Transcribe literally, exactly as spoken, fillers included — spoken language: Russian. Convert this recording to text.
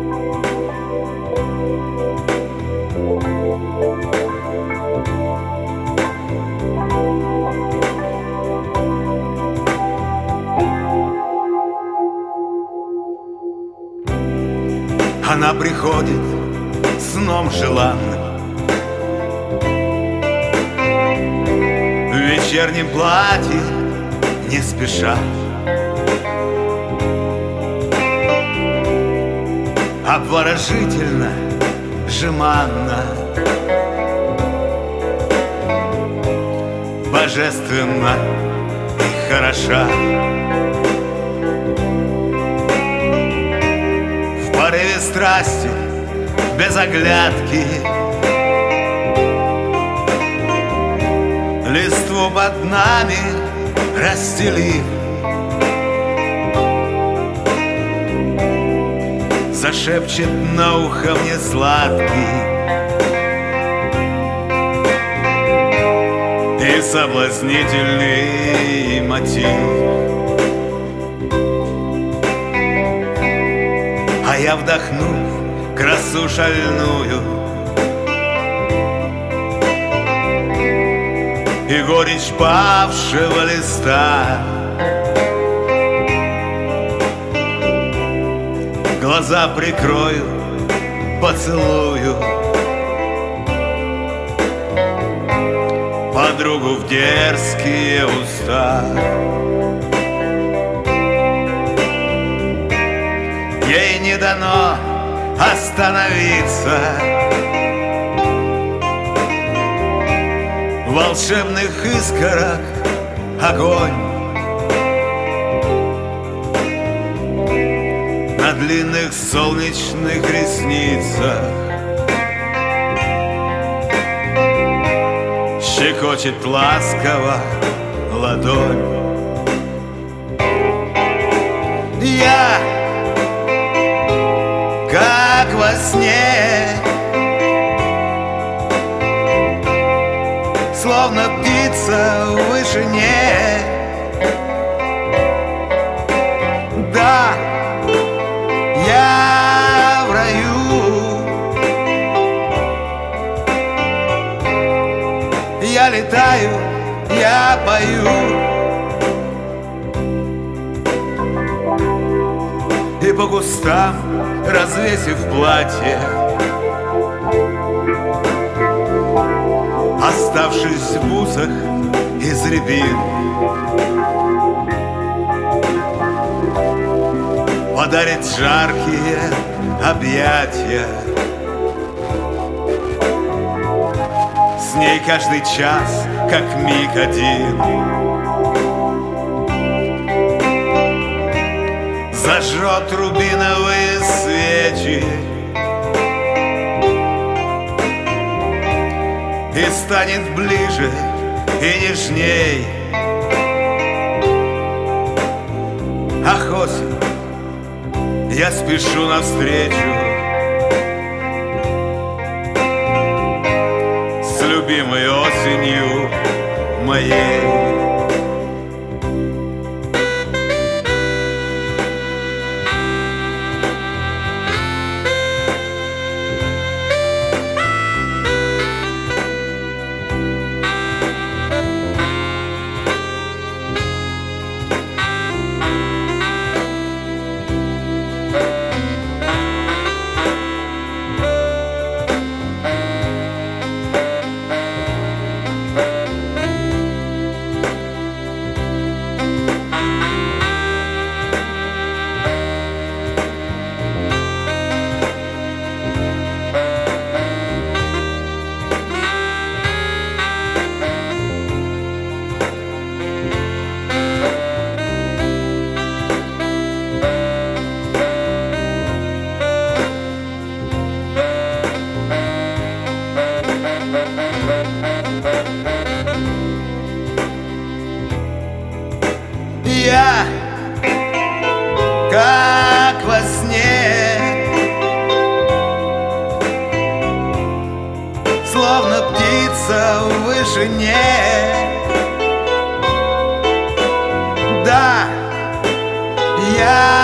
Она приходит сном желанным, в вечернем платье не спеша, обворожительно, жеманно, божественно и хороша. В порыве страсти, без оглядки, листву под нами расстелив, зашепчет на ухо мне сладкий и соблазнительный мотив. А я, вдохнув красу шальную и горечь павшего листа, глаза прикрою, поцелую подругу в дерзкие уста. Ей не дано остановиться в волшебных искорах огонь на длинных солнечных ресницах щекочет ласково ладонь. Я, как во сне, словно птица в вышине, да, я в раю, я летаю, я пою, и по кустам, развесив платье, оставшись в бусах из рябин, подарит жаркие объятия. С ней каждый час, как миг один, зажжет рубиновые свечи и станет ближе и нежней. Ах, осень, я спешу навстречу с любимой осенью моей. Я, как во сне, словно птица в вышине, да, я